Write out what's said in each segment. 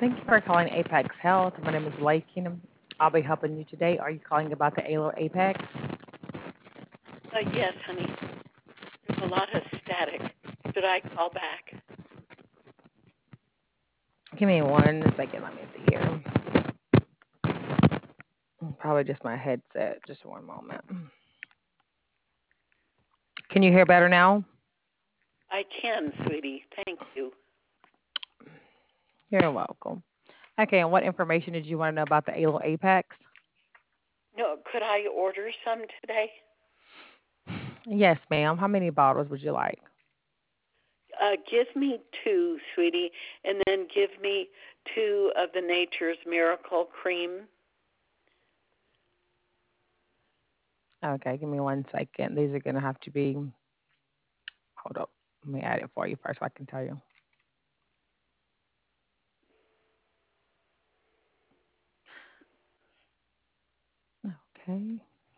Thank you for calling Apex Health. My name is Lakin. I'll be helping you today. Are you calling about the ALO Apex? Yes, honey. There's a lot of static. Should I call back? Give me 1 second. Let me see here. Probably just my headset. Just one moment. Can you hear better now? I can, sweetie. Thank you. You're welcome. Okay, and what information did you want to know about the ALO Apex? No, could I order some today? Yes, ma'am. How many bottles would you like? Give me two, sweetie, and then give me two of the Nature's Miracle Cream. Okay, give me 1 second. These are going to have to be, hold up. Let me add it for you first so I can tell you. Okay.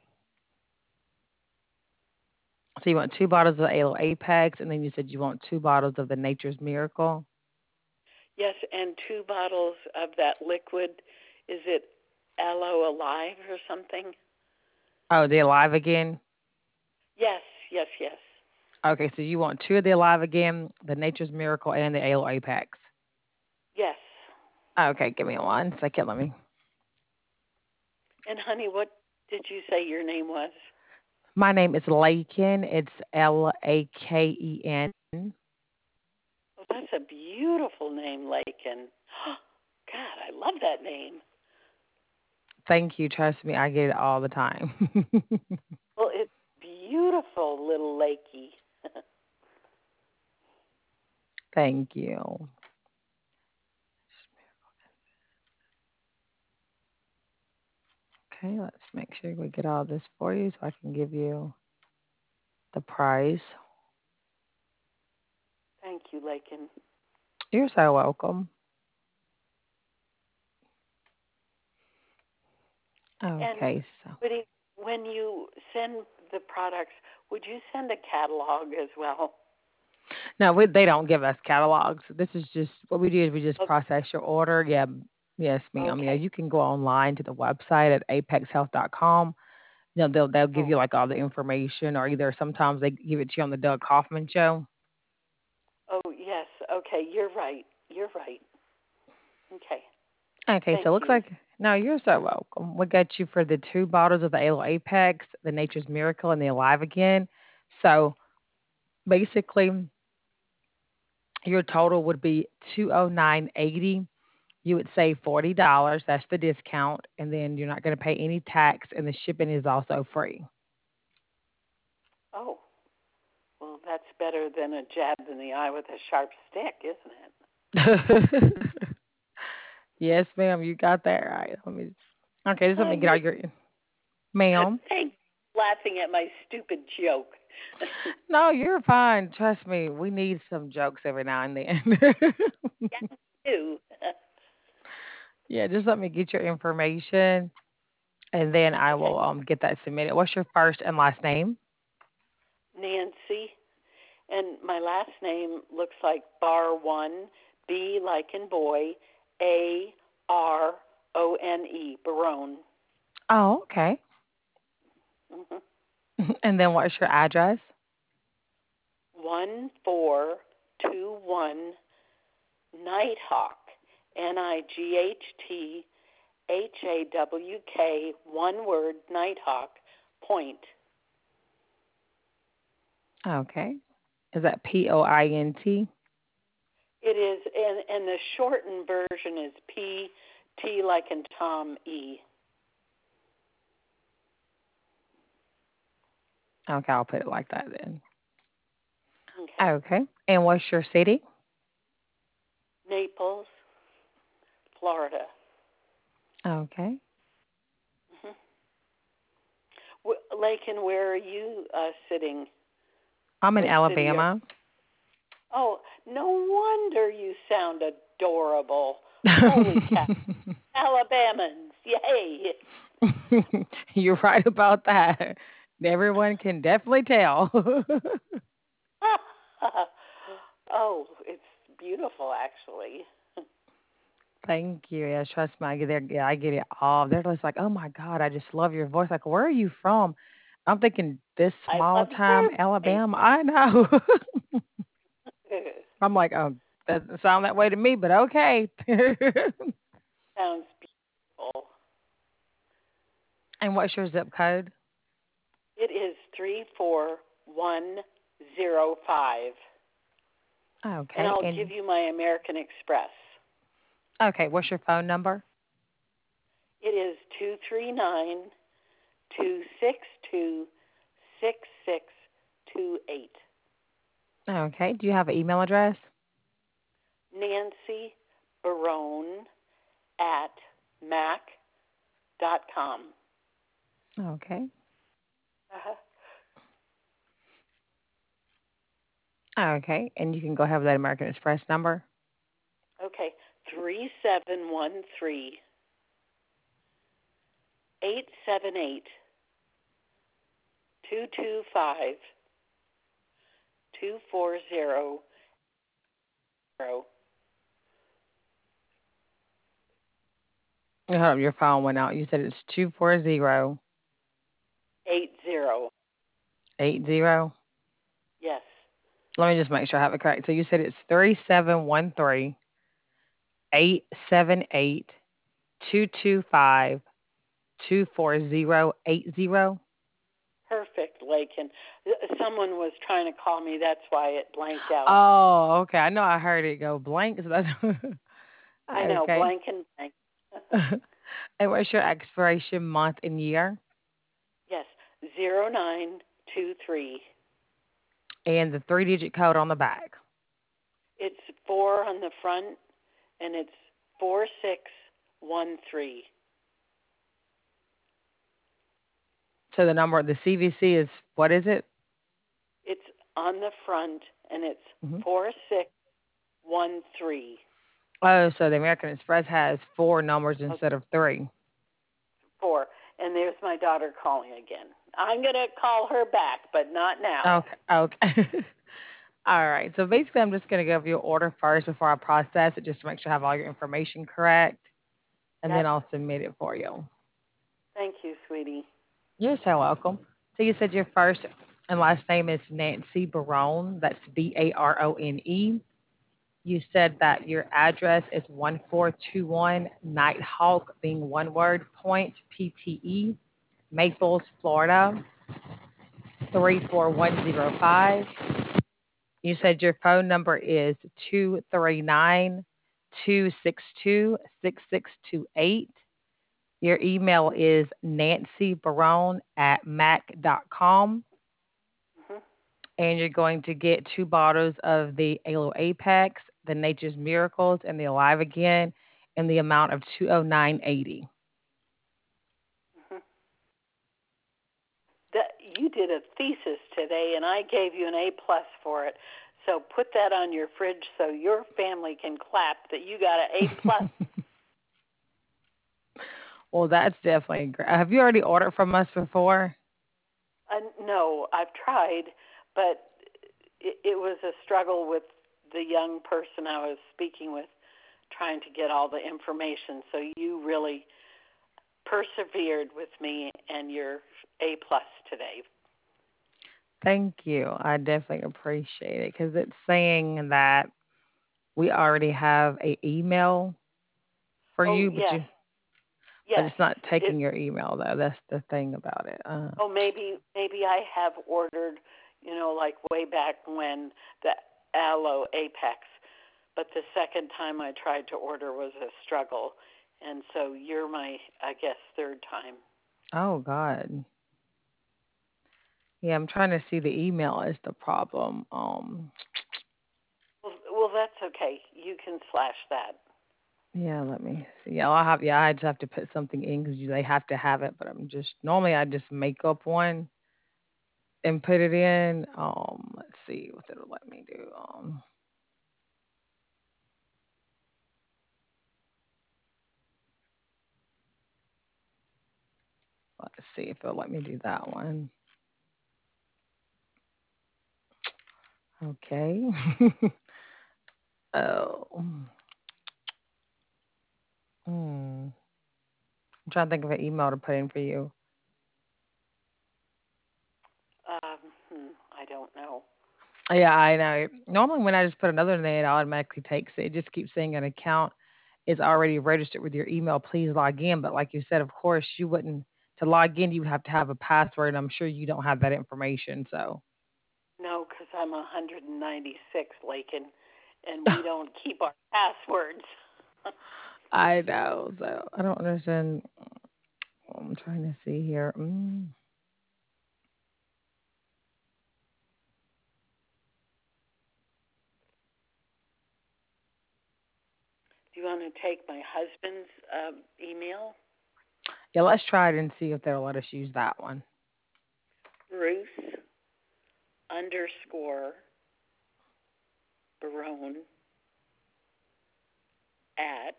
So you want 2 bottles of ALO Apex, and then you said you want 2 bottles of the Nature's Miracle. Yes, and two bottles of that liquid. Is it Aloe Alive or something? Oh, the Alive Again. Yes, yes, yes. Okay, so you want 2 of the Alive Again, the Nature's Miracle, and the ALO Apex. Yes. Okay, give me 1 second. Let me. And honey, what did you say your name was? My name is Laken. It's Laken. Oh, that's a beautiful name, Lakin. God, I love that name. Thank you. Trust me, I get it all the time. Well, it's beautiful, little Lakey. Thank you. Okay, let's make sure we get all this for you so I can give you the price. Thank you, Lakin. You're so welcome. And Okay, so when you send the products, would you send a catalog as well? no, they don't give us catalogs. This is just what we do is we just Oh, process your order. Yeah, yes, ma'am. Yeah, okay. you can go online to the website at apexhealth.com. They'll give Oh, you like all the information, or either sometimes they give it to you on the Doug Kaufman show. oh, yes. Okay, you're right. You're right. Okay. Okay, so Thank it looks you. like no, you're so welcome. We got you for the 2 bottles of the Alo Apex, the Nature's Miracle, and the Alive Again. So basically, your total would be 209.80. You would save $40. That's the discount, and then you're not going to pay any tax, and the shipping is also free. Oh, well, that's better than a jab in the eye with a sharp stick, isn't it? Yes, ma'am, you got that right. Okay, just let me get You, out your ma'am. thanks for laughing at my stupid joke. No, you're fine. Trust me, we need some jokes every now and then. Yes, you. Yeah, just let me get your information, and then I Okay. will get that submitted. What's your first and last name? Nancy. And my last name looks like Bar One, B like in boy, Arone, Barone. Oh, okay. Mm-hmm. And then what's your address? 1421 Nighthawk, NightHawk, one word, Nighthawk, Point. Okay. Is that Point? It is, and the shortened version is T like in Tom E. Okay, I'll put it like that then. Okay. Okay. And what's your city? Naples, Florida. Okay. Mm-hmm. Lakin, where are you sitting? I'm in What city are? Alabama. Oh, no wonder you sound adorable. Holy cow, Alabamans! Yay! You're right about that. Everyone can definitely tell. Oh, it's beautiful, actually. Thank you. Yeah, trust me, I get there. Yeah, I get it all. They're just like, "Oh my God, I just love your voice." Like, where are you from? I'm thinking this I small love time your voice. Alabama. I know. I'm like, oh, doesn't sound that way to me, but okay. Sounds beautiful. And what's your zip code? It is 34105. And Okay. I'll give And you my American Express. okay, what's your phone number? It is 239-262-6628. Okay. Do you have an email address? Nancy Barone at mac.com. Okay. Uh-huh. Okay. And you can go ahead with that American Express number. Okay. 371-3-878-225-240. Hold up, your phone went out. You said it's 24080. 80. Yes. Let me just make sure I have it correct. So you said it's 3713-878-225-24080. Perfect, Lakin. Someone was trying to call me. That's why it blanked out. Oh, okay. I know I heard it go blank. So that's I know, okay. blank and blank. And what's your expiration month and year? Yes, 0923. And the 3-digit code on the back. It's 4 on the front, and it's 4613. So the number, the CVC is, what is it? It's on the front, and it's Hmm. 4613. Oh, so the American Express has four numbers Oh, instead of three. 4. And there's my daughter calling again. I'm going to call her back, but not now. Okay. Okay. All right. So basically, I'm just going to give you an order first before I process it, just to make sure I have all your information correct, and then Yep. I'll submit it for you. Thank you, sweetie. You're so welcome. So you said your first and last name is Nancy Barone. That's Barone. You said that your address is 1421 Nighthawk, being one word, Point, PTE, Maples, Florida, 34105. You said your phone number is 239-262-6628. Your email is nancybarone@mac.com. Hmm. And you're going to get two bottles of the Alo Apex, the Nature's Miracles, and the Alive Again in the amount of 209.80. Hmm. You did a thesis today, and I gave you an A+ for it. So put that on your fridge so your family can clap that you got an A+. Well, that's definitely great. Have you already ordered from us before? No, I've tried, but it was a struggle with the young person I was speaking with, trying to get all the information. So you really persevered with me, and you're A+ today. Thank you. I definitely appreciate it because it's saying that we already have a email for Oh you, yes, but yes. it's not taking It. your email though. That's the thing about it. Oh, maybe I have ordered, like way back when, the Aloe Apex. But the second time I tried to order was a struggle, and so you're my, I guess, third time. Oh God. Yeah, I'm trying to see the email is the problem. Well, that's okay. You can slash that. Yeah, let me see. Yeah, I'll have. Yeah, I just have to put something in because they have to have it. But I'm just normally I just make up one and put it in. Let's see what it'll let me do. Let's see if it'll let me do that one. Okay. Oh, trying to think of an email to put in for you. I don't know. Yeah, I know. Normally, when I just put another name, it automatically takes it. It just keeps saying an account is already registered with your email. Please log in. But like you said, of course, you wouldn't. To log in, you would have to have a password, and I'm sure you don't have that information. So No, because I'm 196, Lakin, and we don't keep our passwords. I know. So I don't understand. I'm trying to see here. Do you want to take my husband's email? Yeah, let's try it and see if they'll let us use that one. Bruce underscore Barone at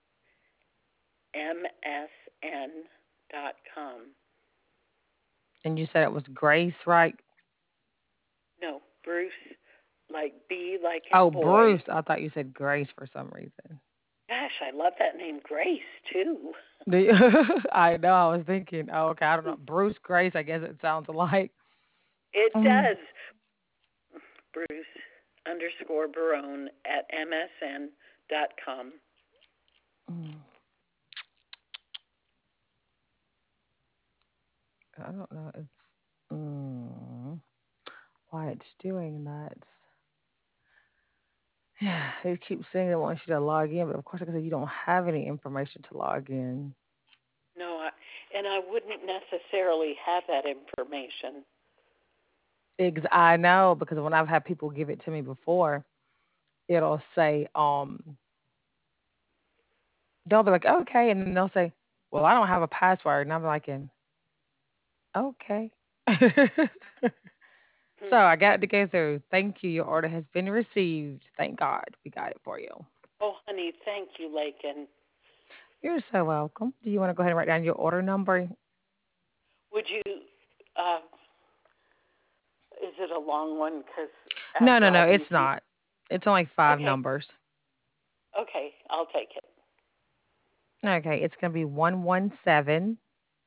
msn.com. And you said it was Grace, right? No, Bruce, like B, like in Oh, boy. Bruce. I thought you said Grace for some reason. Gosh, I love that name, Grace, too. I know. I was thinking. Oh, okay. I don't know. Bruce Grace. I guess it sounds alike. It Mm, does. Bruce underscore Barone at msn.com. mm. I don't know. Why it's doing that. Yeah, it keeps saying it wants you to log in, but of course, like I said, you don't have any information to log in. No, and I wouldn't necessarily have that information. I know because when I've had people give it to me before, it'll say, they'll be like, okay, and then they'll say, well, I don't have a password, and I'm like, okay. So I got it to go through. Thank you. Your order has been received. Thank God we got it for you. Oh, honey, thank you, Lakin. You're so welcome. Do you want to go ahead and write down your order number? Would you, uh, is it a long one? Because No, no, after no, all it's these years. not. It's only five Okay, numbers. okay, I'll take it. Okay, it's going to be 11710.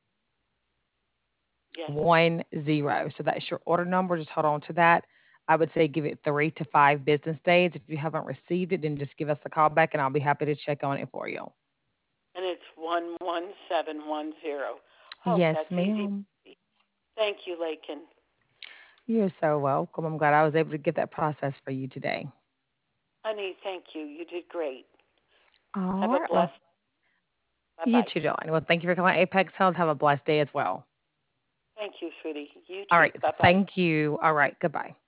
Yes. So that's your order number. Just hold on to that. I would say give it 3 to 5 business days. If you haven't received it, then just give us a call back and I'll be happy to check on it for you. And it's 11710. Oh, Yes, that's easy. ma'am. Thank you, Lakin. You're so welcome. I'm glad I was able to get that process for you today. Honey, thank you. You did great. All Have a right. Well, blessed. Bye you bye. too, darling. Well, thank you for calling Apex Health. Have a blessed day as well. Thank you, sweetie. You All too. right. Bye bye. Thank you. All right. Goodbye.